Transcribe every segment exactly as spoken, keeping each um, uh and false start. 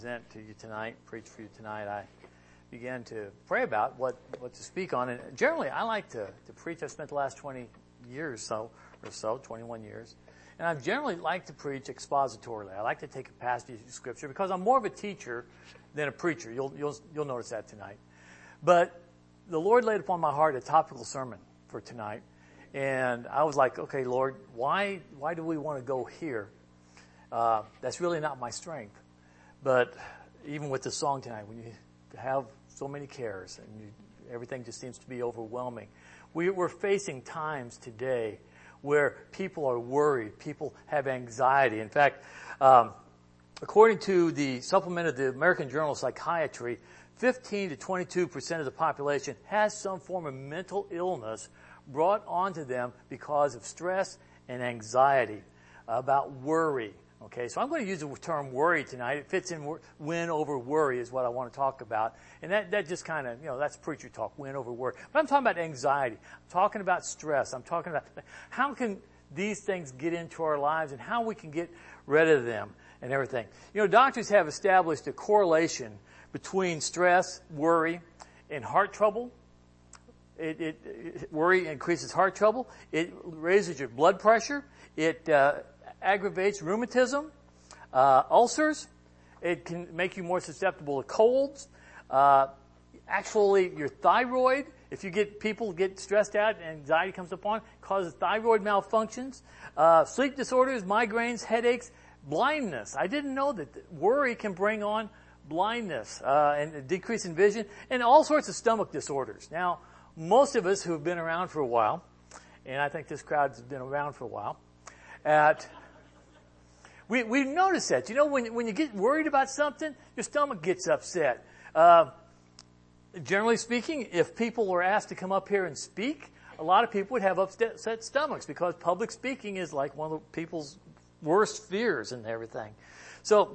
Present to you tonight, preach for you tonight, I began to pray about what, what to speak on. And generally, I like to, to preach. I've spent the last twenty years so, or so, twenty-one years. And I've generally liked to preach expositorily. I like to take a passage of Scripture because I'm more of a teacher than a preacher. You'll, you'll, you'll notice that tonight. But the Lord laid upon my heart a topical sermon for tonight. And I was like, okay, Lord, why, why do we want to go here? Uh, that's really not my strength. But even with the song tonight, when you have so many cares and you, everything just seems to be overwhelming, we, we're facing times today where people are worried, people have anxiety. In fact, um, according to the supplement of the American Journal of Psychiatry, fifteen to twenty-two percent of the population has some form of mental illness brought onto them because of stress and anxiety, about worry. Okay, so I'm going to use the term worry tonight. It fits in win over worry is what I want to talk about. And that, that just kind of, you know, that's preacher talk, win over worry. But I'm talking about anxiety. I'm talking about stress. I'm talking about how can these things get into our lives and how we can get rid of them and everything. You know, doctors have established a correlation between stress, worry, and heart trouble. It, it, it worry increases heart trouble. It raises your blood pressure. It, uh, aggravates rheumatism, uh, ulcers. It can make you more susceptible to colds. Uh, actually, your thyroid, if you get people get stressed out and anxiety comes upon, causes thyroid malfunctions, uh, sleep disorders, migraines, headaches, blindness. I didn't know that worry can bring on blindness uh, and a decrease in vision and all sorts of stomach disorders. Now, most of us who have been around for a while, and I think this crowd's been around for a while, at We, we notice that. You know, when, when you get worried about something, your stomach gets upset. Uh, generally speaking, if people were asked to come up here and speak, a lot of people would have upset stomachs because public speaking is like one of people's worst fears and everything. So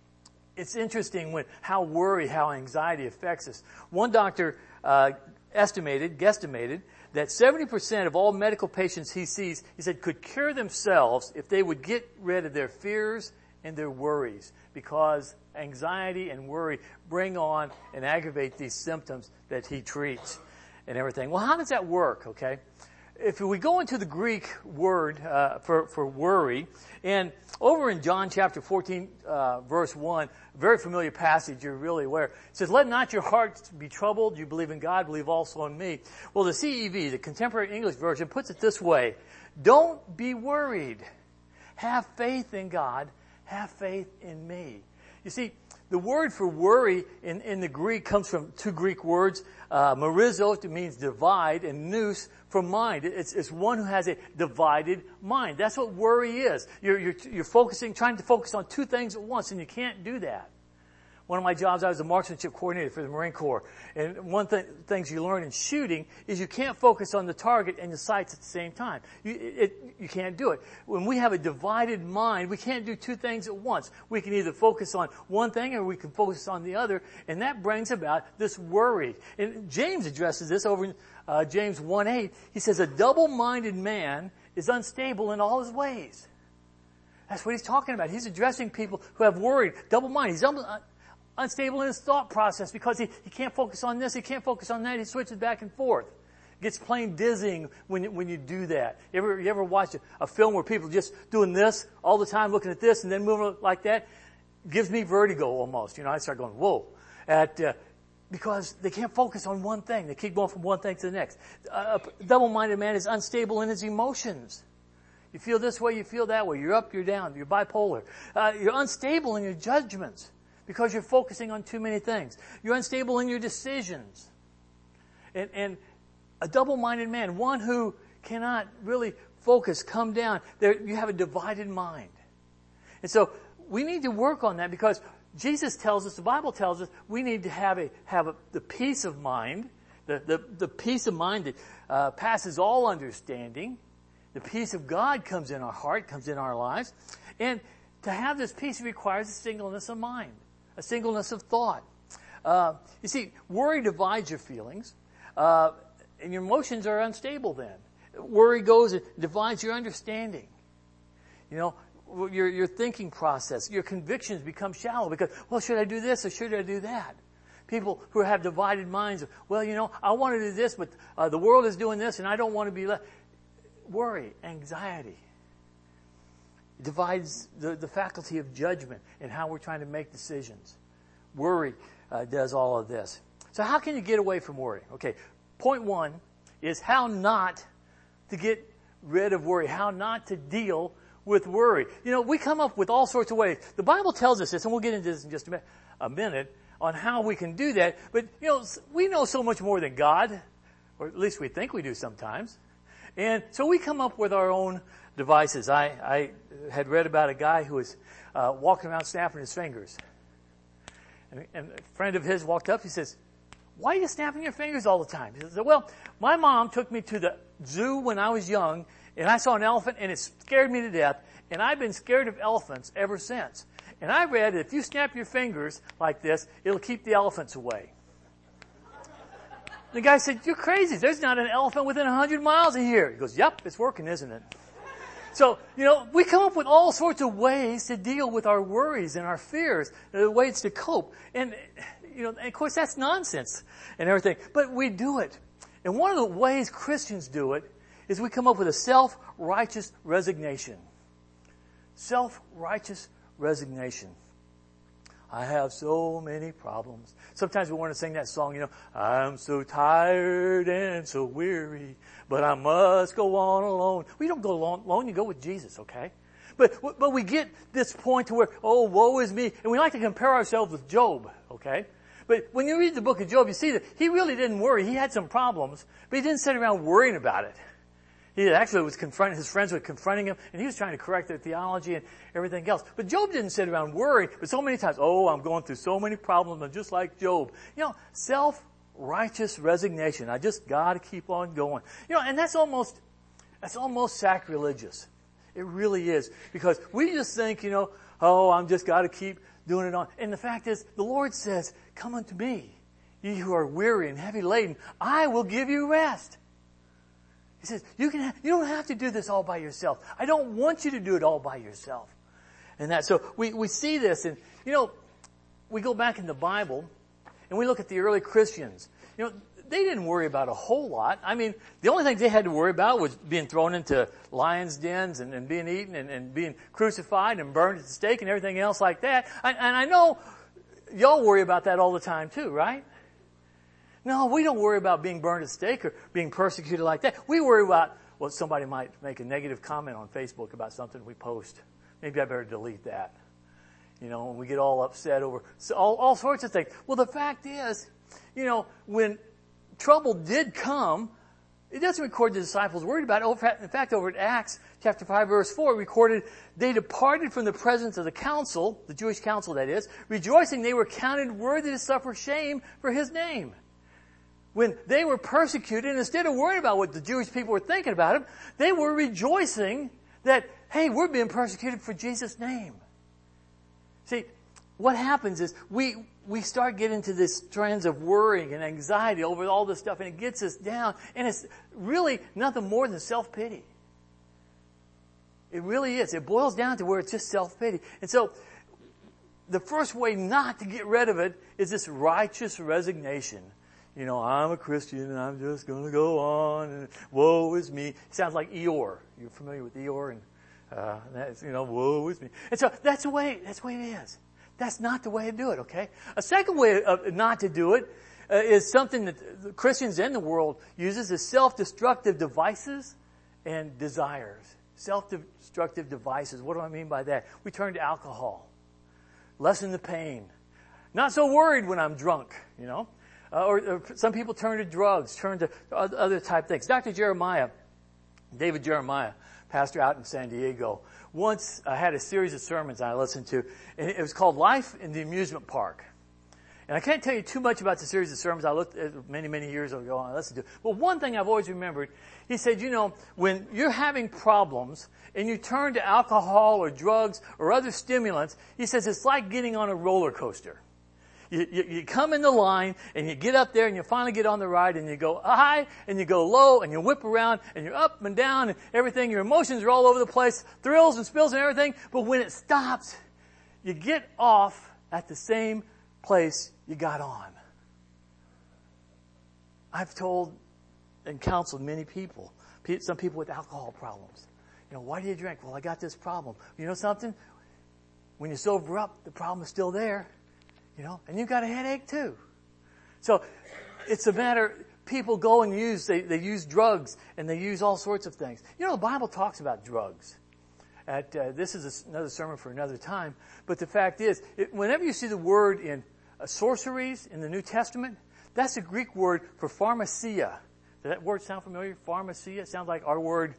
it's interesting when how worry, how anxiety affects us. One doctor uh, estimated, guesstimated, that seventy percent of all medical patients he sees, he said, could cure themselves if they would get rid of their fears and their worries, because anxiety and worry bring on and aggravate these symptoms that he treats and everything. Well, how does that work, okay? If we go into the Greek word uh, for, for worry, and over in John chapter fourteen, uh, verse one, very familiar passage, you're really aware. It says, let not your hearts be troubled. You believe in God, believe also in me. Well, the C E V, the Contemporary English Version, puts it this way. Don't be worried. Have faith in God. Have faith in me. You see, the word for worry in, in the Greek comes from two Greek words, uh, marizo, it means divide, and nous, for mind. It's, it's one who has a divided mind. That's what worry is. You're, you're, you're focusing, trying to focus on two things at once, and you can't do that. One of my jobs, I was a marksmanship coordinator for the Marine Corps. And one of the th- things you learn in shooting is you can't focus on the target and the sights at the same time. You, it, you can't do it. When we have a divided mind, we can't do two things at once. We can either focus on one thing or we can focus on the other, and that brings about this worry. And James addresses this over in uh, James one eight. He says, a double-minded man is unstable in all his ways. That's what he's talking about. He's addressing people who have worried, double-minded. He's un- unstable in his thought process because he, he can't focus on this, he can't focus on that, he switches back and forth. It gets plain dizzying when, when you do that. You ever, you ever watch a, a film where people are just doing this all the time, looking at this and then moving like that? It gives me vertigo almost. You know, I start going, whoa. At, uh, because they can't focus on one thing. They keep going from one thing to the next. A double-minded man is unstable in his emotions. You feel this way, you feel that way. You're up, you're down. You're bipolar. Uh, you're unstable in your judgments, because you're focusing on too many things. You're unstable in your decisions. And, and a double-minded man, one who cannot really focus, come down, there, you have a divided mind. And so we need to work on that because Jesus tells us, the Bible tells us, we need to have a have a, the peace of mind, the, the, the peace of mind that uh, passes all understanding. The peace of God comes in our heart, comes in our lives. And to have this peace requires a singleness of mind. A singleness of thought. Uh, you see, worry divides your feelings, uh, and your emotions are unstable then. Worry goes and divides your understanding. You know, your, your thinking process, your convictions become shallow because, well, should I do this or should I do that? People who have divided minds, well, you know, I want to do this, but uh, the world is doing this and I don't want to be left. Worry, anxiety. It divides the, the faculty of judgment and how we're trying to make decisions. Worry uh, does all of this. So how can you get away from worry? Okay, point one is how not to get rid of worry, how not to deal with worry. You know, we come up with all sorts of ways. The Bible tells us this, and we'll get into this in just a minute, a minute on how we can do that. But, you know, we know so much more than God, or at least we think we do sometimes. And so we come up with our own devices. I, I had read about a guy who was uh, walking around snapping his fingers. And, and a friend of his walked up, he says, "Why are you snapping your fingers all the time?" He said, "Well, my mom took me to the zoo when I was young, and I saw an elephant, and it scared me to death, and I've been scared of elephants ever since. And I read that if you snap your fingers like this, it'll keep the elephants away." The guy said, "You're crazy. There's not an elephant within one hundred miles of here." He goes, "Yep, it's working, isn't it?" So, you know, we come up with all sorts of ways to deal with our worries and our fears, the ways to cope. And, you know, and of course, that's nonsense and everything. But we do it. And one of the ways Christians do it is we come up with a self-righteous resignation. Self-righteous resignation. I have so many problems. Sometimes we want to sing that song, you know, I'm so tired and so weary, but I must go on alone. We don't go alone, you go with Jesus, okay? But, but we get this point to where, oh, woe is me, and we like to compare ourselves with Job, okay? But when you read the book of Job, you see that he really didn't worry. He had some problems, but he didn't sit around worrying about it. He actually was confronting, his friends were confronting him, and he was trying to correct their theology and everything else. But Job didn't sit around worrying, but so many times, oh, I'm going through so many problems, I'm just like Job. You know, self-righteous resignation. I just gotta keep on going. You know, and that's almost, that's almost sacrilegious. It really is. Because we just think, you know, oh, I'm just gotta keep doing it on. And the fact is, the Lord says, come unto me, ye who are weary and heavy laden, I will give you rest. He says, you can, you don't have to do this all by yourself. I don't want you to do it all by yourself. And that, so we, we see this, and, you know, we go back in the Bible, and we look at the early Christians. You know, they didn't worry about a whole lot. I mean, the only thing they had to worry about was being thrown into lions' dens and, and being eaten and, and being crucified and burned at the stake and everything else like that. And, and I know y'all worry about that all the time too, right? No, we don't worry about being burned at stake or being persecuted like that. We worry about, well, somebody might make a negative comment on Facebook about something we post. Maybe I better delete that. You know, and we get all upset over so all, all sorts of things. Well, the fact is, you know, when trouble did come, it doesn't record the disciples worried about it. In fact, over at Acts chapter five, verse four, it recorded, they departed from the presence of the council, the Jewish council that is, rejoicing they were counted worthy to suffer shame for his name. When they were persecuted, and instead of worrying about what the Jewish people were thinking about him, they were rejoicing that, hey, we're being persecuted for Jesus' name. See, what happens is we we start getting into this trends of worrying and anxiety over all this stuff, and it gets us down, and it's really nothing more than self-pity. It really is. It boils down to where it's just self-pity. And so the first way not to get rid of it is this righteous resignation. You know, I'm a Christian and I'm just going to go on and woe is me. It sounds like Eeyore. You're familiar with Eeyore, and uh, that's, you know, woe is me. And so that's the way, that's the way it is. That's not the way to do it, okay? A second way of not to do it uh, is something that the Christians in the world uses is self-destructive devices and desires. Self-destructive devices. What do I mean by that? We turn to alcohol. Lessen the pain. Not so worried when I'm drunk, you know? Uh, or, or some people turn to drugs, turn to other type things. Doctor Jeremiah, David Jeremiah, pastor out in San Diego, once uh, had a series of sermons I listened to, and it was called Life in the Amusement Park. And I can't tell you too much about the series of sermons I looked at many, many years ago and I listened to. But one thing I've always remembered, he said, you know, when you're having problems and you turn to alcohol or drugs or other stimulants, he says it's like getting on a roller coaster. You, you, you come in the line and you get up there and you finally get on the ride and you go high and you go low and you whip around and you're up and down and everything. Your emotions are all over the place, thrills and spills and everything. But when it stops, you get off at the same place you got on. I've told and counseled many people, some people with alcohol problems. You know, why do you drink? Well, I got this problem. You know something? When you sober up, the problem is still there. You know, and you've got a headache too. So it's a matter, people go and use, they, they use drugs and they use all sorts of things. You know, the Bible talks about drugs. At, uh, this is a, another sermon for another time. But the fact is, it, whenever you see the word in uh, sorceries in the New Testament, that's a Greek word for pharmacia. Does that word sound familiar? Pharmacia? It sounds like our word,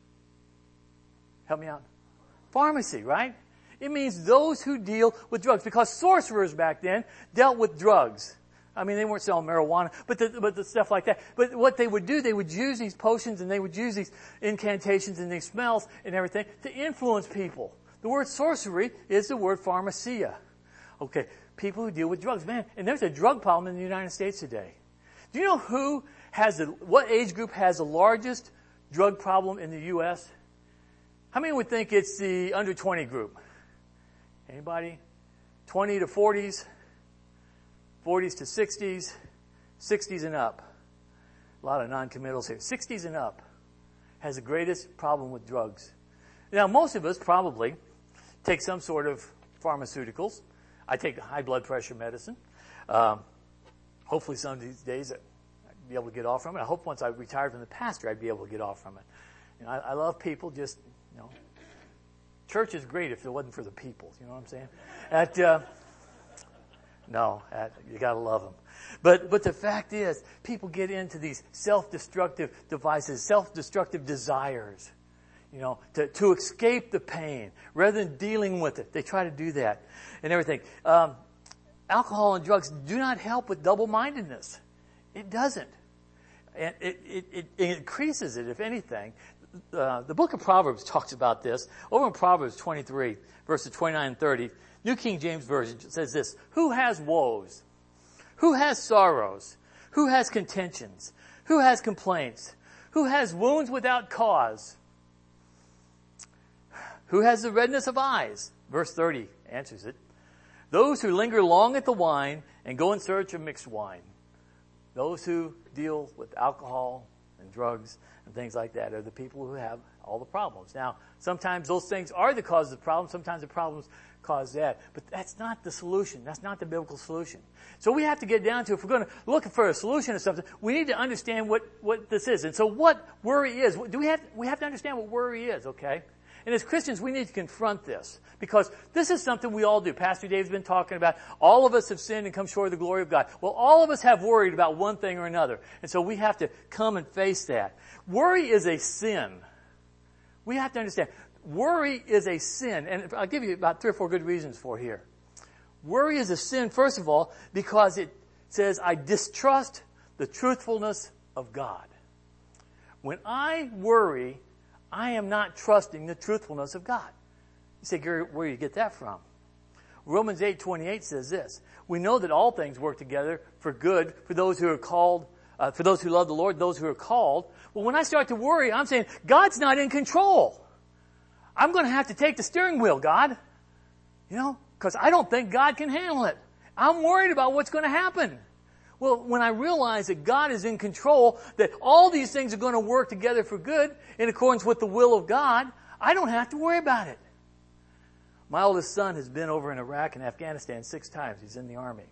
help me out. Pharmacy, right? It means those who deal with drugs, because sorcerers back then dealt with drugs. I mean, they weren't selling marijuana, but the, but the stuff like that. But what they would do, they would use these potions and they would use these incantations and these smells and everything to influence people. The word sorcery is the word pharmacia. Okay, people who deal with drugs. Man, and there's a drug problem in the United States today. Do you know who has the, what age group has the largest drug problem in the U S? How many would think it's the under twenty group? Anybody? twenty to forties, forties to sixties, sixties and up. A lot of non-committals here. sixties and up has the greatest problem with drugs. Now, most of us probably take some sort of pharmaceuticals. I take high blood pressure medicine. Um, hopefully some of these days I'd be able to get off from it. I hope once I retired from the pastor I'd be able to get off from it. You know, I, I love people, just, you know, church is great if it wasn't for the people. You know what I'm saying? At, uh, no, at, you got to love them. But but the fact is, people get into these self-destructive devices, self-destructive desires, you know, to, to escape the pain rather than dealing with it. They try to do that and everything. Um, alcohol and drugs do not help with double-mindedness. It doesn't. And it, it, it, it increases it, if anything. Uh, the book of Proverbs talks about this. Over in Proverbs twenty-three, verses twenty-nine and thirty, New King James Version says this: Who has woes? Who has sorrows? Who has contentions? Who has complaints? Who has wounds without cause? Who has the redness of eyes? Verse thirty answers it. Those who linger long at the wine and go in search of mixed wine. Those who deal with alcohol and drugs and things like that are the people who have all the problems. Now, sometimes those things are the cause of the problem. Sometimes the problems cause that. But that's not the solution. That's not the biblical solution. So we have to get down to, if we're going to look for a solution or something, we need to understand what, what this is. And so what worry is, do we have, we have to understand what worry is, okay? And as Christians, we need to confront this, because this is something we all do. Pastor Dave's been talking about, all of us have sinned and come short of the glory of God. Well, all of us have worried about one thing or another. And so we have to come and face that. Worry is a sin. We have to understand. Worry is a sin. And I'll give you about three or four good reasons for here. Worry is a sin, first of all, because it says, I distrust the truthfulness of God. When I worry, I am not trusting the truthfulness of God. You say, Gary, where do you get that from? Romans eight twenty-eight says this: We know that all things work together for good for those who are called, uh, for those who love the Lord, those who are called. Well, when I start to worry, I'm saying, God's not in control. I'm going to have to take the steering wheel, God. You know, because I don't think God can handle it. I'm worried about what's going to happen. Well, when I realize that God is in control, that all these things are going to work together for good in accordance with the will of God, I don't have to worry about it. My oldest son has been over in Iraq and Afghanistan six times. He's in the Army.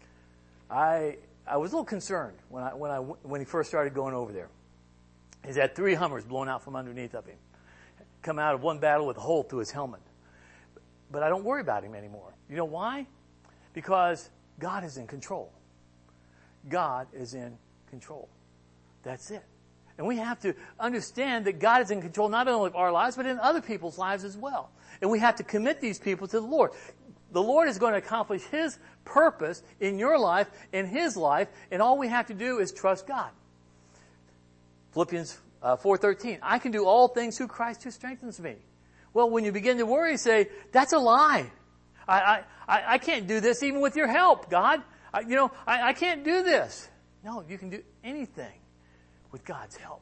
I I was a little concerned when I when I when he first started going over there. He's had three Hummers blown out from underneath of him, come out of one battle with a hole through his helmet. But I don't worry about him anymore. You know why? Because God is in control. God is in control. That's it. And we have to understand that God is in control not only of our lives, but in other people's lives as well. And we have to commit these people to the Lord. The Lord is going to accomplish His purpose in your life, in His life, and all we have to do is trust God. Philippians uh, four thirteen, I can do all things through Christ who strengthens me. Well, when you begin to worry, say, that's a lie. I, I, I can't do this even with your help, God. I, you know, I, I can't do this. No, you can do anything with God's help.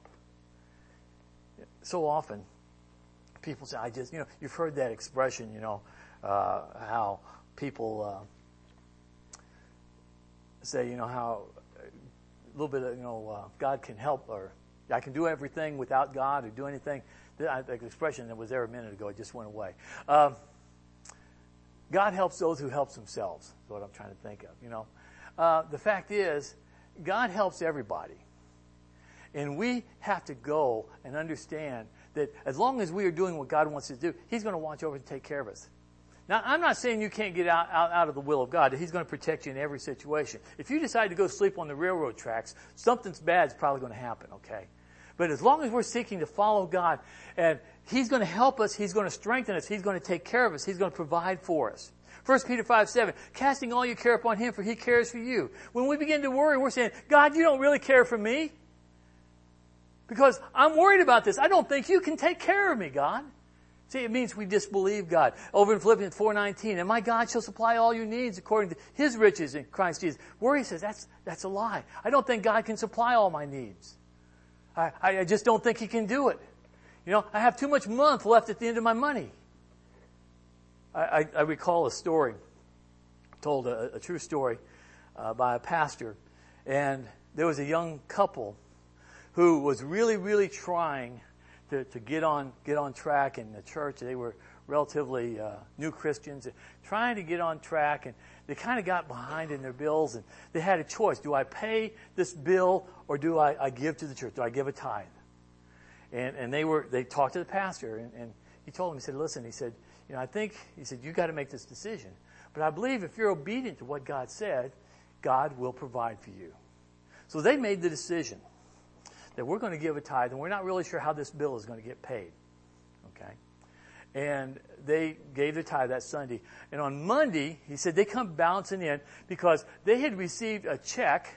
So often, people say, I just, you know, you've heard that expression, you know, uh, how people uh, say, you know, how a little bit of, you know, uh, God can help, or I can do everything without God, or do anything. The, the expression that was there a minute ago, it just went away. Um, God helps those who help themselves, is what I'm trying to think of, you know. Uh, the fact is, God helps everybody. And we have to go and understand that as long as we are doing what God wants us to do, He's going to watch over and take care of us. Now, I'm not saying you can't get out, out, out of the will of God. He's going to protect you in every situation. If you decide to go sleep on the railroad tracks, something's bad is probably going to happen, okay? But as long as we're seeking to follow God, and He's going to help us, He's going to strengthen us, He's going to take care of us, He's going to provide for us. First Peter five seven, casting all your care upon Him, for He cares for you. When we begin to worry, we're saying, God, you don't really care for me. Because I'm worried about this. I don't think you can take care of me, God. See, it means we disbelieve God. Over in Philippians four nineteen, and my God shall supply all your needs according to His riches in Christ Jesus. Worry says, that's, that's a lie. I don't think God can supply all my needs. I, I just don't think He can do it. You know, I have too much month left at the end of my money. I, I, I recall a story, told a, a true story uh, by a pastor, and there was a young couple who was really, really trying to, to get on get on track in the church. They were relatively uh, new Christians, trying to get on track, and they kind of got behind in their bills, and they had a choice. Do I pay this bill, or do I, I give to the church? Do I give a tithe? And and they were they talked to the pastor, and, and he told them, he said, listen, he said, you know, I think, he said, you got to make this decision. But I believe if you're obedient to what God said, God will provide for you. So they made the decision that we're going to give a tithe, and we're not really sure how this bill is going to get paid. Okay? And they gave the tithe that Sunday. And on Monday, he said they come bouncing in because they had received a check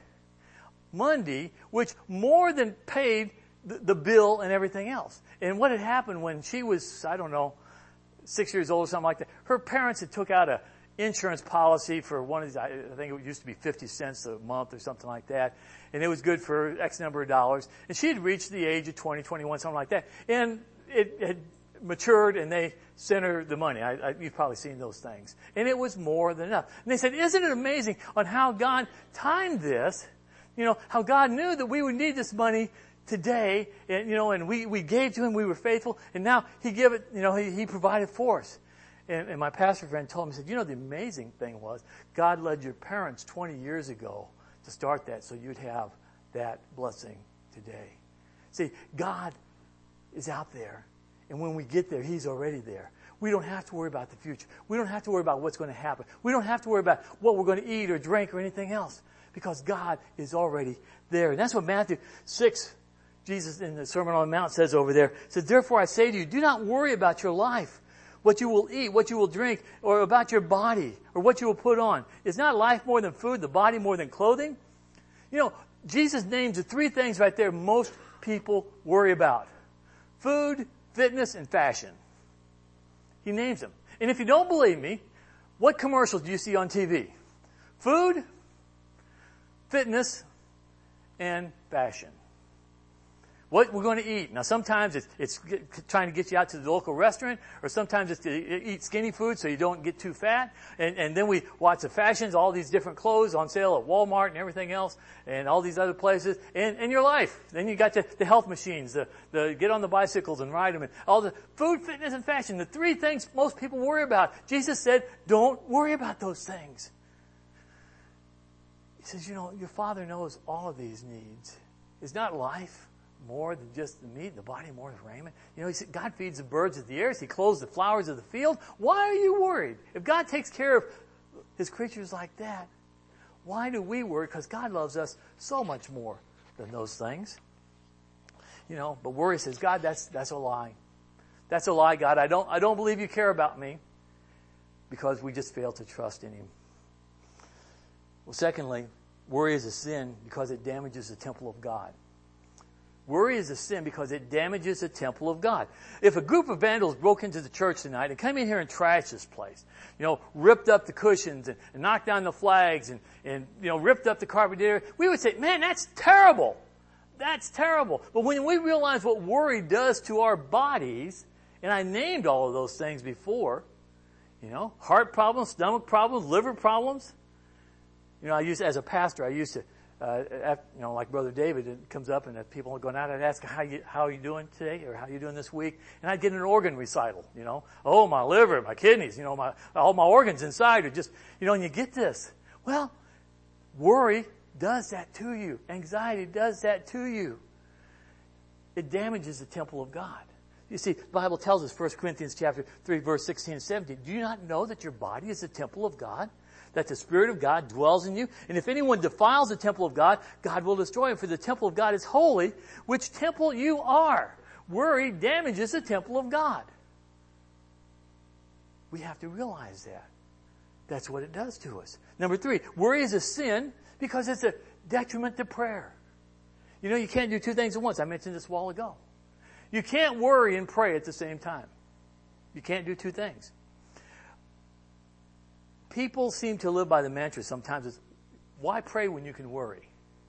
Monday, which more than paid the, the bill and everything else. And what had happened when she was, I don't know, six years old or something like that, her parents had took out a insurance policy for one of these, I think it used to be fifty cents a month or something like that. And it was good for X number of dollars. And she had reached the age of twenty, twenty-one, something like that. And it had matured, and they sent her the money. I, I, you've probably seen those things. And it was more than enough. And they said, isn't it amazing on how God timed this? You know, how God knew that we would need this money today, and, you know, and we, we gave to Him, we were faithful, and now He gave it, you know, He, he provided for us. And, and my pastor friend told me, he said, you know, the amazing thing was, God led your parents twenty years ago to start that so you'd have that blessing today. See, God is out there, and when we get there, He's already there. We don't have to worry about the future. We don't have to worry about what's going to happen. We don't have to worry about what we're going to eat or drink or anything else, because God is already there. And that's what Matthew six, Jesus in the Sermon on the Mount says over there. It says, therefore I say to you, do not worry about your life, what you will eat, what you will drink, or about your body, or what you will put on. Is not life more than food, the body more than clothing? You know, Jesus names the three things right there most people worry about. Food, fitness, and fashion. He names them. And if you don't believe me, what commercials do you see on T V? Food, fitness, and fashion. What we're going to eat. Now, sometimes it's, it's trying to get you out to the local restaurant, or sometimes it's to eat skinny food so you don't get too fat. And, and then we watch the fashions, all these different clothes on sale at Walmart and everything else, and all these other places, and, and your life. Then you got the, the health machines, the, the get on the bicycles and ride them, and all the food, fitness, and fashion, the three things most people worry about. Jesus said, don't worry about those things. He says, you know, your Father knows all of these needs. Is not life more than just the meat, the body more than raiment? You know, He said, God feeds the birds of the air. He clothes the flowers of the field. Why are you worried? If God takes care of His creatures like that, why do we worry? Because God loves us so much more than those things. You know, but worry says, God, that's that's a lie. That's a lie, God. I don't I don't believe you care about me, because we just fail to trust in Him. Well, secondly, worry is a sin because it damages the temple of God. Worry is a sin because it damages the temple of God. If a group of vandals broke into the church tonight and came in here and trashed this place, you know, ripped up the cushions and, and knocked down the flags and, and, you know, ripped up the carpet area, we would say, man, that's terrible. That's terrible. But when we realize what worry does to our bodies, and I named all of those things before, you know, heart problems, stomach problems, liver problems. You know, I used, as a pastor, I used to, Uh, after, you know, like Brother David, it comes up and if people are going out, I'd ask, how you, how are you doing today? Or how are you doing this week? And I'd get an organ recital, you know. Oh, my liver, my kidneys, you know, my, all my organs inside are just, you know, and you get this. Well, worry does that to you. Anxiety does that to you. It damages the temple of God. You see, the Bible tells us, First Corinthians chapter three, verse sixteen and seventeen, do you not know that your body is the temple of God? That the Spirit of God dwells in you? And if anyone defiles the temple of God, God will destroy him. For the temple of God is holy, which temple you are. Worry damages the temple of God. We have to realize that. That's what it does to us. Number three, worry is a sin because it's a detriment to prayer. You know, you can't do two things at once. I mentioned this a while ago. You can't worry and pray at the same time. You can't do two things. People seem to live by the mantra sometimes, it's, why pray when you can worry?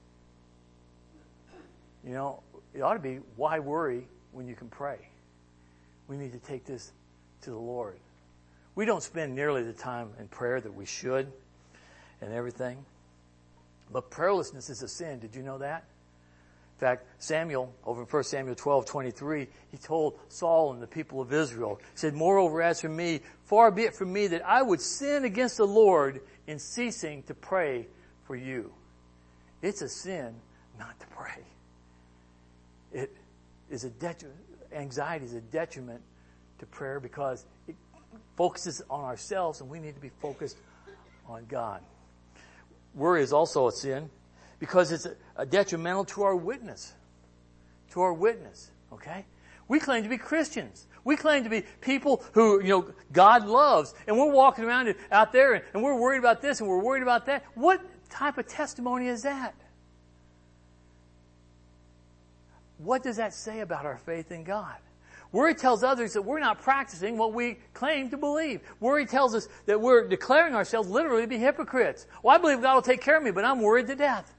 You know, it ought to be, why worry when you can pray? We need to take this to the Lord. We don't spend nearly the time in prayer that we should and everything. But prayerlessness is a sin. Did you know that? In fact, Samuel, over in First Samuel twelve twenty-three, he told Saul and the people of Israel, he said, moreover, as for me, far be it from me that I would sin against the Lord in ceasing to pray for you. It's a sin not to pray. It is a detriment, anxiety is a detriment to prayer because it focuses on ourselves and we need to be focused on God. Worry is also a sin because it's a, a detrimental to our witness. To our witness, okay? We claim to be Christians. We claim to be people who, you know, God loves. And we're walking around out there and, and we're worried about this and we're worried about that. What type of testimony is that? What does that say about our faith in God? Worry tells others that we're not practicing what we claim to believe. Worry tells us that we're declaring ourselves literally to be hypocrites. Well, I believe God will take care of me, but I'm worried to death.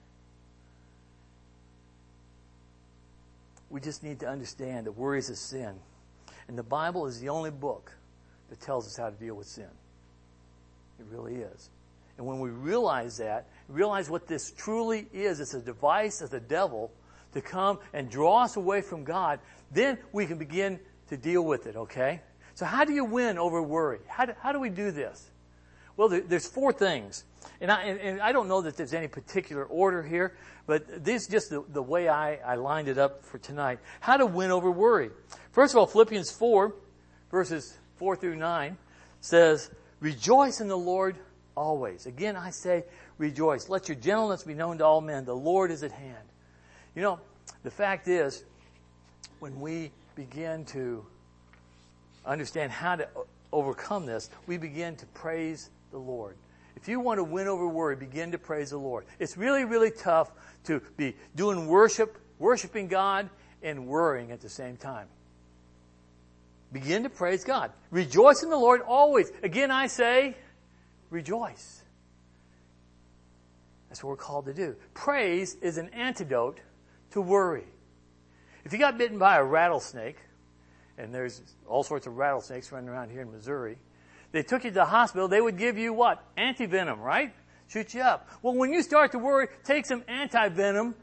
We just need to understand that worry is a sin. And the Bible is the only book that tells us how to deal with sin. It really is. And when we realize that, realize what this truly is, it's a device of the devil to come and draw us away from God, then we can begin to deal with it, okay? So how do you win over worry? How do, how do we do this? Well, there, there's four things. And I, and, and I don't know that there's any particular order here, but this is just the, the way I, I lined it up for tonight. How to win over worry. First of all, Philippians four, verses four through nine, says, rejoice in the Lord always. Again, I say, rejoice. Let your gentleness be known to all men. The Lord is at hand. You know, the fact is, when we begin to understand how to overcome this, we begin to praise the Lord. If you want to win over worry, begin to praise the Lord. It's really, really tough to be doing worship, worshiping God, and worrying at the same time. Begin to praise God. Rejoice in the Lord always. Again, I say, rejoice. That's what we're called to do. Praise is an antidote to worry. If you got bitten by a rattlesnake, and there's all sorts of rattlesnakes running around here in Missouri, they took you to the hospital, they would give you what? Antivenom, right? Shoot you up. Well, when you start to worry, take some antivenom,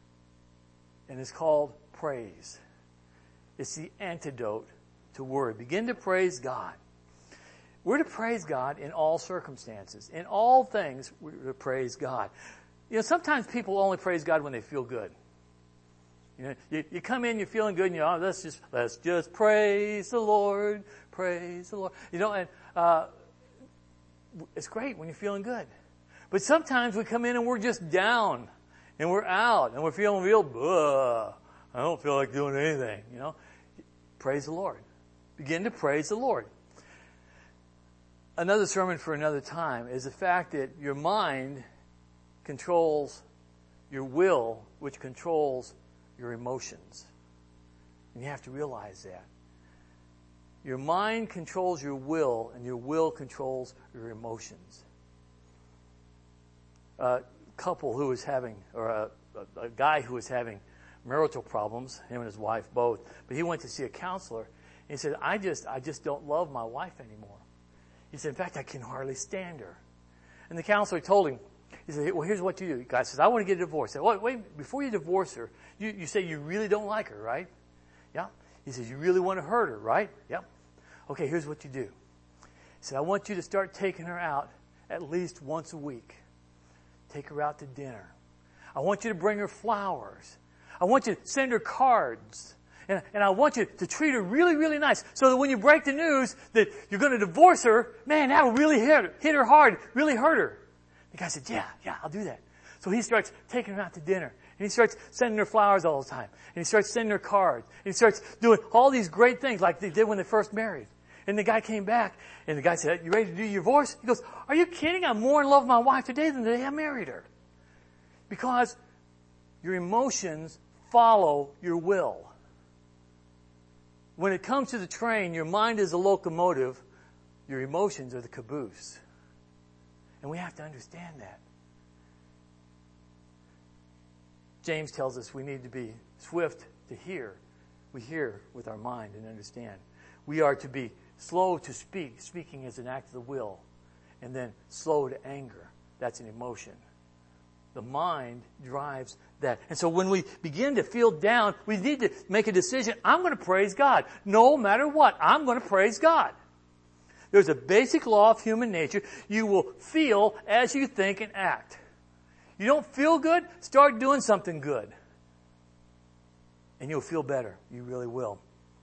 and it's called praise. It's the antidote to worry. Begin to praise God. We're to praise God in all circumstances. In all things, we're to praise God. You know, sometimes people only praise God when they feel good. You know, you, you come in, you're feeling good, and you know, oh, let's just let's just praise the Lord, praise the Lord. You know, and uh, it's great when you're feeling good. But sometimes we come in and we're just down, and we're out, and we're feeling real, ugh, I don't feel like doing anything. You know, praise the Lord. Begin to praise the Lord. Another sermon for another time is the fact that your mind controls your will, which controls your emotions. And you have to realize that. Your mind controls your will, and your will controls your emotions. A couple who was having, or a, a, a guy who was having marital problems, him and his wife both, but he went to see a counselor, and he said, I just, I just don't love my wife anymore. He said, in fact, I can hardly stand her. And the counselor told him, he said, well, here's what you do. The guy says, I want to get a divorce. He said, wait, wait, before you divorce her, you, you say you really don't like her, right? Yeah. He says, you really want to hurt her, right? Yep. Okay, here's what you do. He said, I want you to start taking her out at least once a week. Take her out to dinner. I want you to bring her flowers. I want you to send her cards. And, and I want you to treat her really, really nice so that when you break the news that you're going to divorce her, man, that'll really hit, hit her hard, really hurt her. The guy said, yeah, yeah, I'll do that. So he starts taking her out to dinner. And he starts sending her flowers all the time. And he starts sending her cards. And he starts doing all these great things like they did when they first married. And the guy came back, and the guy said, you ready to do your divorce? He goes, are you kidding? I'm more in love with my wife today than the day I married her. Because your emotions follow your will. When it comes to the train, your mind is the locomotive, your emotions are the caboose. And we have to understand that. James tells us we need to be swift to hear. We hear with our mind and understand. We are to be slow to speak. Speaking is an act of the will. And then slow to anger. That's an emotion. The mind drives that. And so when we begin to feel down, we need to make a decision. I'm going to praise God. No matter what, I'm going to praise God. There's a basic law of human nature. You will feel as you think and act. You don't feel good? Start doing something good. And you'll feel better. You really will.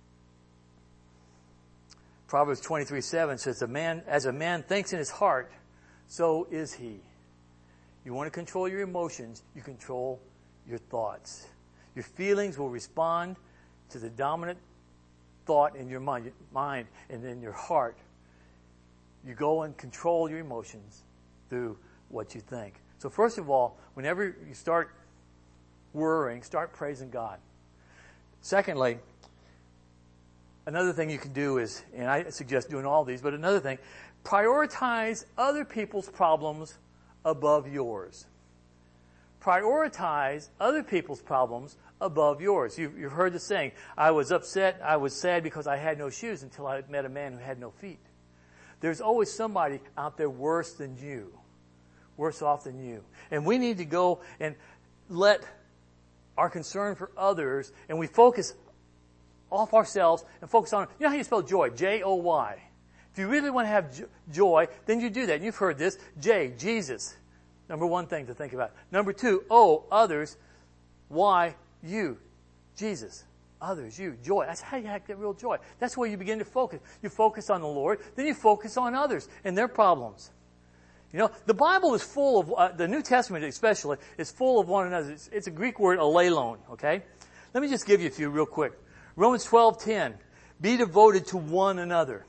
Proverbs twenty-three seven says, "A man, as a man thinks in his heart, so is he." You want to control your emotions, you control your thoughts. Your feelings will respond to the dominant thought in your mind, mind and in your heart. You go and control your emotions through what you think. So first of all, whenever you start worrying, start praising God. Secondly, another thing you can do is, and I suggest doing all these, but another thing, prioritize other people's problems above yours. Prioritize other people's problems above yours. You've, you've heard the saying, I was upset, I was sad because I had no shoes until I met a man who had no feet. There's always somebody out there worse than you, worse off than you. And we need to go and let our concern for others, and we focus off ourselves and focus on, you know how you spell joy? J O Y. If you really want to have joy, then you do that. And you've heard this. J, Jesus. Number one thing to think about. Number two, O, others. Y, you. Jesus. Others, you. Joy. That's how you get real joy. That's where you begin to focus. You focus on the Lord, then you focus on others and their problems. You know, the Bible is full of, uh, the New Testament especially, is full of one another. It's, it's a Greek word, aleilon, okay? Let me just give you a few real quick. Romans twelve ten. Be devoted to one another.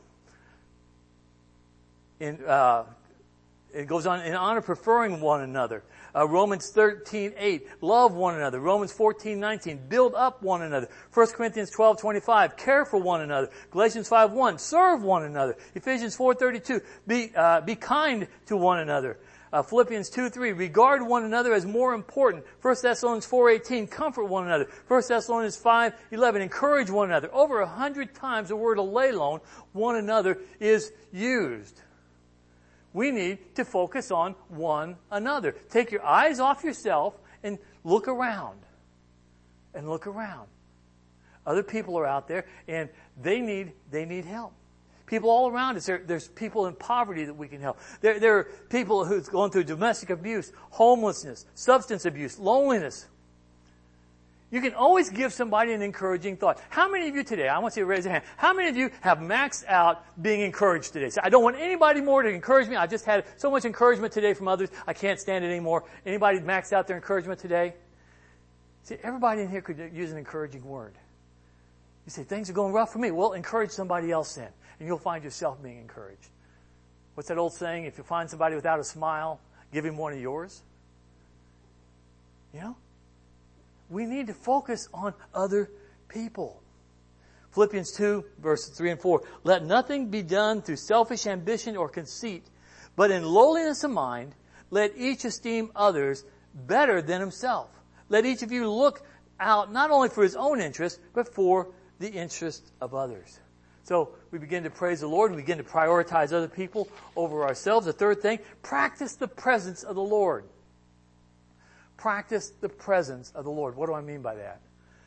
In, uh, it goes on, in honor preferring one another. Uh, Romans thirteen eight. Love one another. Romans fourteen nineteen. Build up one another. First Corinthians twelve twenty-five. Care for one another. Galatians five one. Serve one another. Ephesians four thirty-two. Be, uh, be kind to one another. Uh, Philippians two three. Regard one another as more important. First Thessalonians four eighteen. Comfort one another. First Thessalonians five eleven. Encourage one another. Over a hundred times the word aleilon, one another, is used. We need to focus on one another. Take your eyes off yourself and look around. And look around. Other people are out there and they need, they need help. People all around us. There, there's people in poverty that we can help. There, there are people who's going through domestic abuse, homelessness, substance abuse, loneliness. You can always give somebody an encouraging thought. How many of you today, I want you to raise your hand, how many of you have maxed out being encouraged today? Say, I don't want anybody more to encourage me. I just had so much encouragement today from others. I can't stand it anymore. Anybody maxed out their encouragement today? See, everybody in here could use an encouraging word. You say, things are going rough for me. Well, encourage somebody else then, and you'll find yourself being encouraged. What's that old saying? If you find somebody without a smile, give him one of yours. You know? we need to focus on other people. Philippians two, verses three and four. Let nothing be done through selfish ambition or conceit, but in lowliness of mind, let each esteem others better than himself. Let each of you look out not only for his own interest, but for the interest of others. So we begin to praise the Lord. We begin to prioritize other people over ourselves. The third thing, practice the presence of the Lord. Practice the presence of the Lord. What do I mean by that?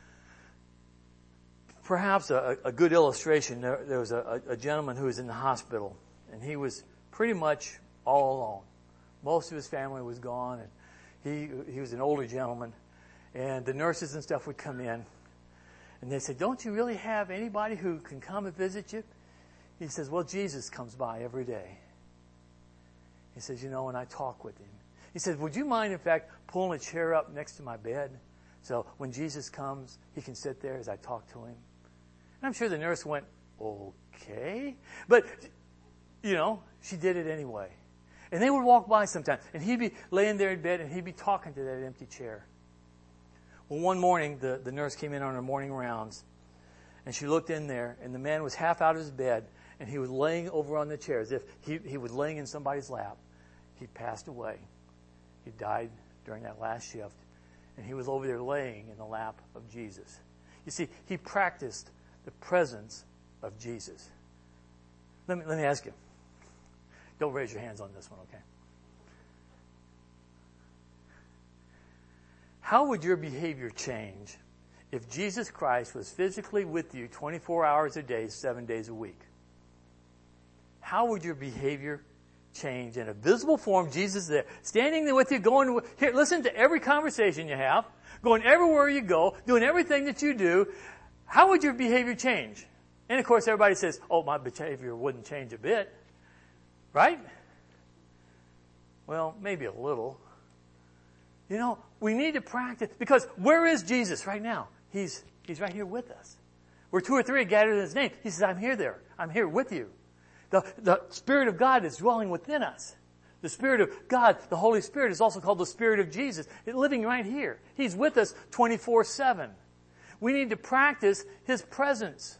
Perhaps a, a good illustration, there, there was a, a gentleman who was in the hospital, and he was pretty much all alone. Most of his family was gone, and he he was an older gentleman, and the nurses and stuff would come in, and they said, don't you really have anybody who can come and visit you? He says, well, Jesus comes by every day. He says, you know, and I talk with him. He said, would you mind, in fact, pulling a chair up next to my bed so when Jesus comes, he can sit there as I talk to him? And I'm sure the nurse went, okay. But, you know, she did it anyway. And they would walk by sometimes, and he'd be laying there in bed, and he'd be talking to that empty chair. Well, one morning, the, the nurse came in on her morning rounds, and she looked in there, and the man was half out of his bed, and he was laying over on the chair as if he, he was laying in somebody's lap. He passed away. He died during that last shift, and he was over there laying in the lap of Jesus. You see, he practiced the presence of Jesus. Let me, let me ask you. Don't raise your hands on this one, okay? How would your behavior change if Jesus Christ was physically with you twenty-four hours a day, seven days a week? How would your behavior change? In a visible form, Jesus is there, standing there with you, going, here, listen to every conversation you have, going everywhere you go, doing everything that you do. How would your behavior change? And of course, everybody says, oh, my behavior wouldn't change a bit. Right? Well, maybe a little. You know, we need to practice, because where is Jesus right now? He's, he's right here with us. Where two or three are gathered in his name. He says, I'm here there. I'm here with you. The, the Spirit of God is dwelling within us. The Spirit of God, the Holy Spirit, is also called the Spirit of Jesus. It's living right here. He's with us twenty-four seven. We need to practice his presence.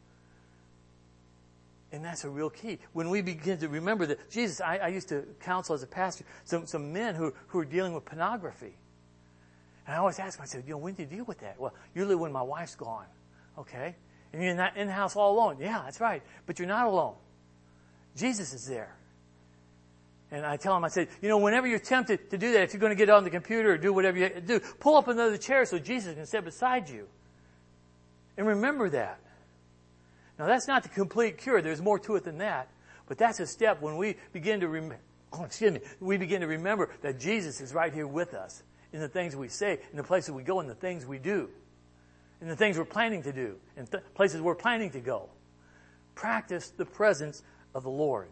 And that's a real key. When we begin to remember that Jesus, I, I used to counsel as a pastor some, some men who, who are dealing with pornography. And I always ask them, I said, you know, when do you deal with that? Well, usually when my wife's gone. Okay? And you're not in the house all alone. Yeah, that's right. But you're not alone. Jesus is there. And I tell them, I said, you know, whenever you're tempted to do that, if you're going to get on the computer or do whatever you do, pull up another chair so Jesus can sit beside you. And remember that. Now, that's not the complete cure. There's more to it than that. But that's a step when we begin to rem- oh, excuse me, we begin to remember that Jesus is right here with us in the things we say, in the places we go, in the things we do, in the things we're planning to do, in th- places we're planning to go. Practice the presence of the Lord.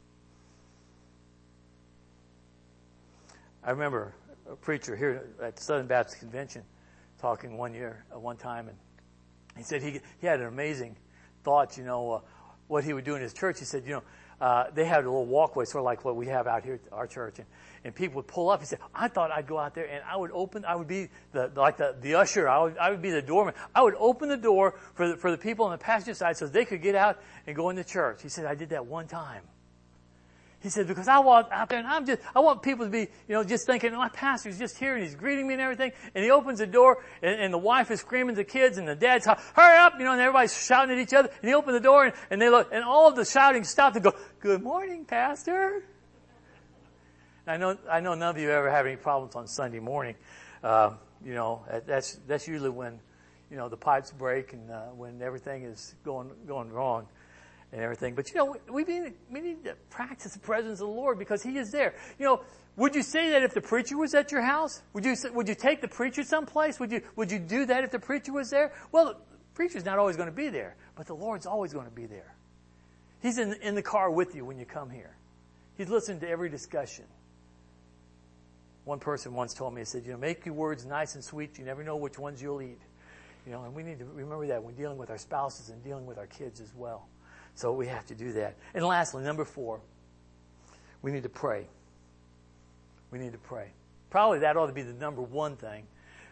I remember a preacher here at the Southern Baptist Convention talking one year, uh, one time, and he said he he had an amazing thought, you know, uh, what he would do in his church. He said, you know, uh, they had a little walkway, sort of like what we have out here at our church, and, and people would pull up. He said, I thought I'd go out there and I would open, I would be the, like the, the usher, I would, I would be the doorman. I would open the door for the, for the people on the passenger side so they could get out and go into church. He said, I did that one time. He said, because I walk out there and I'm just, I want people to be, you know, just thinking, my pastor's just here and he's greeting me and everything. And he opens the door and, and the wife is screaming to the kids and the dad's, hurry up, you know, and everybody's shouting at each other. And he opened the door and, and they look, and all of the shouting stopped and go, good morning, Pastor. And I know, I know none of you ever have any problems on Sunday morning. Uh, you know, that's, that's usually when, you know, the pipes break and, uh, when everything is going, going wrong. And everything. But, you know, we need, we need to practice the presence of the Lord because he is there. You know, would you say that if the preacher was at your house? Would you would you take the preacher someplace? Would you would you do that if the preacher was there? Well, the preacher's not always going to be there, but the Lord's always going to be there. He's in, in the car with you when you come here. He's listening to every discussion. One person once told me, he said, you know, make your words nice and sweet. You never know which ones you'll eat. You know, and we need to remember that when dealing with our spouses and dealing with our kids as well. So we have to do that. And lastly, number four, we need to pray. We need to pray. Probably that ought to be the number one thing.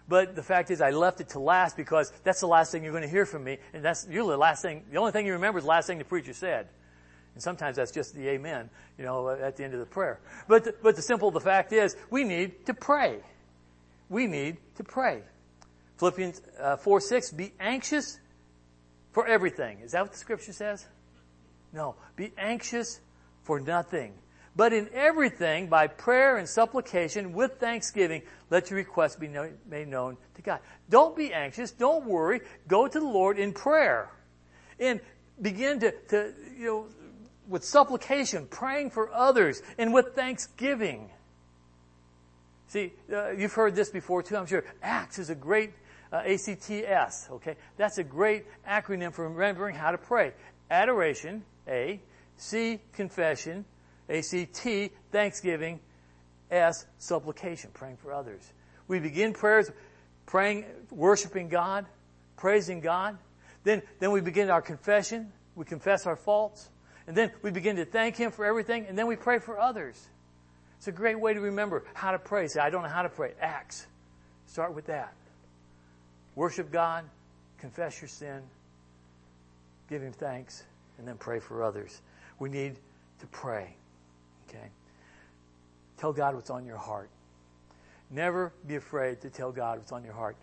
But the fact is, I left it to last because that's the last thing you're going to hear from me, and that's usually the last thing. The only thing you remember is the last thing the preacher said, and sometimes that's just the amen, you know, at the end of the prayer. But the, but the simple the fact is, we need to pray. We need to pray. Philippians uh, four six, be anxious for everything. Is that what the scripture says? No. Be anxious for nothing. But in everything, by prayer and supplication, with thanksgiving, let your requests be known, made known to God. Don't be anxious. Don't worry. Go to the Lord in prayer. And begin to, to you know, with supplication, praying for others, and with thanksgiving. See, uh, you've heard this before too, I'm sure. ACTS is a great, uh, A C T S, okay? That's a great acronym for remembering how to pray. Adoration, A. C, confession. A C T, thanksgiving. S, supplication, praying for others. We begin prayers praying, worshiping God, praising God. Then, then we begin our confession. We confess our faults. And then we begin to thank Him for everything. And then we pray for others. It's a great way to remember how to pray. Say, I don't know how to pray. Acts. Start with that. Worship God, confess your sin, give Him thanks, and then pray for others. We need to pray. Okay? Tell God what's on your heart. Never be afraid to tell God what's on your heart.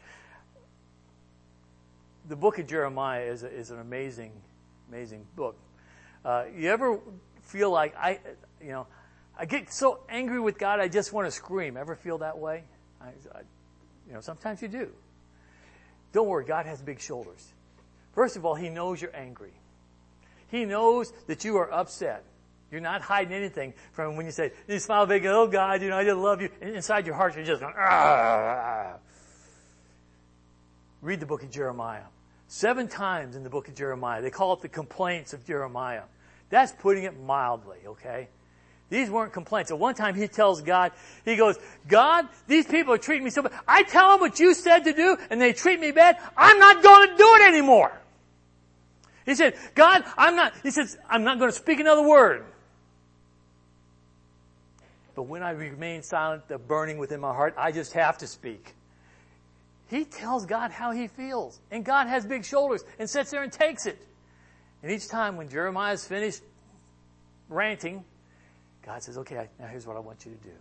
The book of Jeremiah is, a, is an amazing, amazing book. Uh, you ever feel like, I, you know, I get so angry with God, I just want to scream. Ever feel that way? I, I, you know, sometimes you do. Don't worry, God has big shoulders. First of all, He knows you're angry. He knows that you are upset. You're not hiding anything from when you say, you smile big, oh God, you know, I just love you. And inside your heart, you're just going, ah. Read the book of Jeremiah. Seven times in the book of Jeremiah, they call it the complaints of Jeremiah. That's putting it mildly, okay? These weren't complaints. At one time, he tells God, he goes, God, these people are treating me so bad. I tell them what you said to do, and they treat me bad. I'm not going to do it anymore. He said, God, I'm not, he says, I'm not going to speak another word. But when I remain silent, the burning within my heart, I just have to speak. He tells God how he feels. And God has big shoulders and sits there and takes it. And each time when Jeremiah's finished ranting, God says, okay, now here's what I want you to do.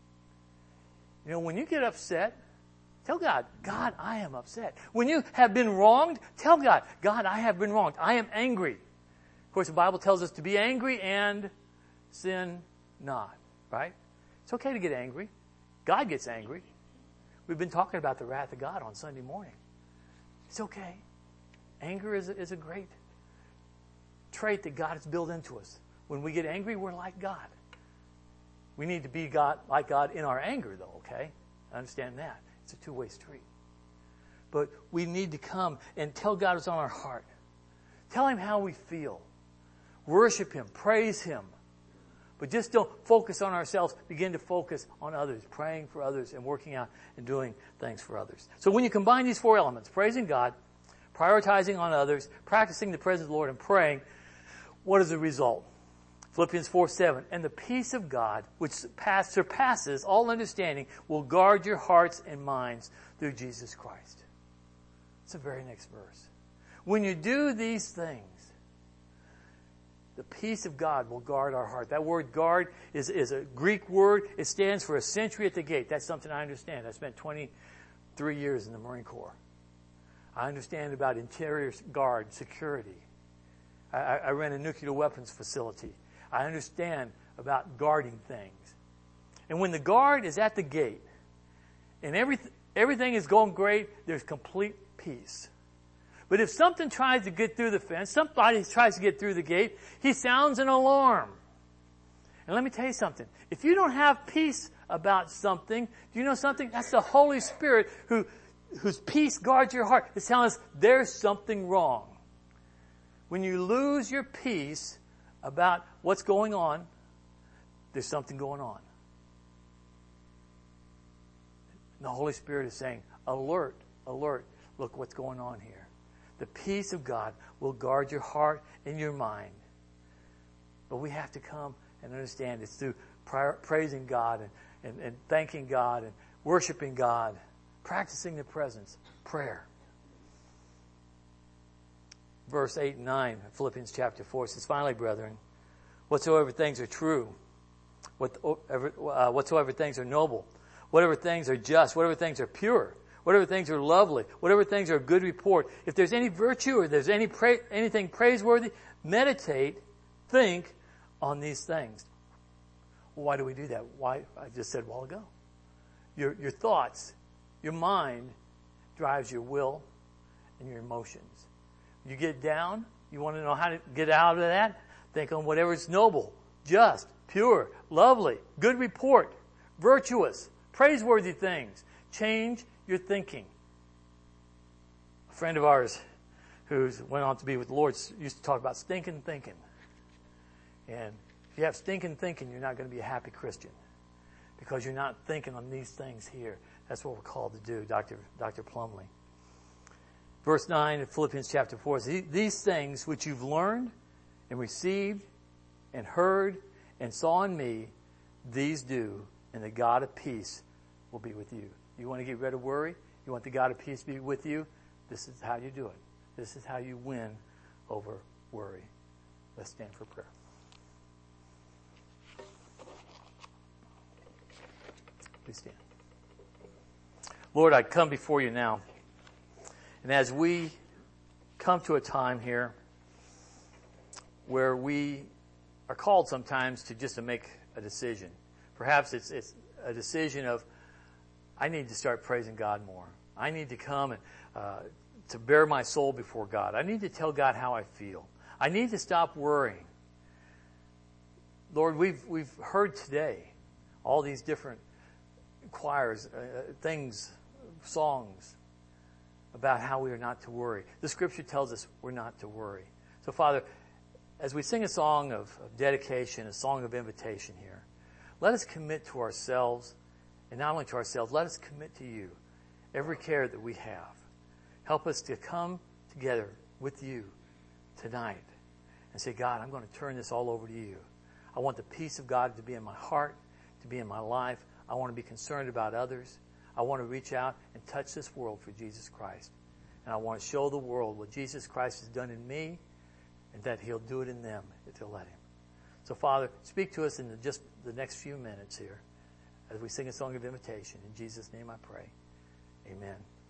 You know, when you get upset, tell God, God, I am upset. When you have been wronged, tell God, God, I have been wronged. I am angry. Of course, the Bible tells us to be angry and sin not, right? It's okay to get angry. God gets angry. We've been talking about the wrath of God on Sunday morning. It's okay. Anger is a, is a great trait that God has built into us. When we get angry, we're like God. We need to be God like God in our anger, though, okay? I understand that. It's a two-way street. But we need to come and tell God what's on our heart. Tell Him how we feel. Worship Him. Praise Him. But just don't focus on ourselves. Begin to focus on others, praying for others and working out and doing things for others. So when you combine these four elements, praising God, prioritizing on others, practicing the presence of the Lord, and praying, what is the result? Philippians four seven, and the peace of God, which surpasses all understanding, will guard your hearts and minds through Jesus Christ. It's the very next verse. When you do these things, the peace of God will guard our heart. That word guard is, is a Greek word. It stands for a sentry at the gate. That's something I understand. I spent twenty-three years in the Marine Corps. I understand about interior guard, security. I, I ran a nuclear weapons facility. I understand about guarding things. And when the guard is at the gate and everything, everything is going great, there's complete peace. But if something tries to get through the fence, somebody tries to get through the gate, he sounds an alarm. And let me tell you something. If you don't have peace about something, do you know something? That's the Holy Spirit who, whose peace guards your heart. It's telling us there's something wrong. When you lose your peace about what's going on, there's something going on. And the Holy Spirit is saying, alert, alert, look what's going on here. The peace of God will guard your heart and your mind. But we have to come and understand it's through praising God and, and, and thanking God and worshiping God Practicing the presence. Prayer. Verse eight and nine, Philippians chapter four says, finally, brethren, whatsoever things are true, whatever, uh, whatsoever things are noble, whatever things are just, whatever things are pure, whatever things are lovely, whatever things are of good report, if there's any virtue or there's any pra- anything praiseworthy, meditate, think on these things. Well, why do we do that? Why? I just said a while ago. Your, your thoughts, your mind drives your will and your emotions. You get down, you want to know how to get out of that? Think on whatever is noble, just, pure, lovely, good report, virtuous, praiseworthy things. Change your thinking. A friend of ours who went on to be with the Lord used to talk about stinking thinking. And if you have stinking thinking, you're not going to be a happy Christian because you're not thinking on these things here. That's what we're called to do, Doctor Doctor Plumley. Verse nine of Philippians chapter four says, these things which you've learned and received and heard and saw in me, these do, and the God of peace will be with you. You want to get rid of worry? You want the God of peace to be with you? This is how you do it. This is how you win over worry. Let's stand for prayer. Please stand. Lord, I come before you now. And as we come to a time here where we are called sometimes to just to make a decision. Perhaps it's it's a decision of, I need to start praising God more. I need to come and uh, to bear my soul before God. I need to tell God how I feel. I need to stop worrying. Lord, we've we've heard today all these different choirs, uh, things, songs about how we are not to worry. The Scripture tells us we're not to worry. So, Father, as we sing a song of, of dedication, a song of invitation here, let us commit to ourselves, and not only to ourselves, let us commit to you every care that we have. Help us to come together with you tonight and say, God, I'm going to turn this all over to you. I want the peace of God to be in my heart, to be in my life. I want to be concerned about others. I want to reach out and touch this world for Jesus Christ. And I want to show the world what Jesus Christ has done in me and that he'll do it in them if they'll let him. So, Father, speak to us in the, just the next few minutes here as we sing a song of invitation. In Jesus' name I pray. Amen.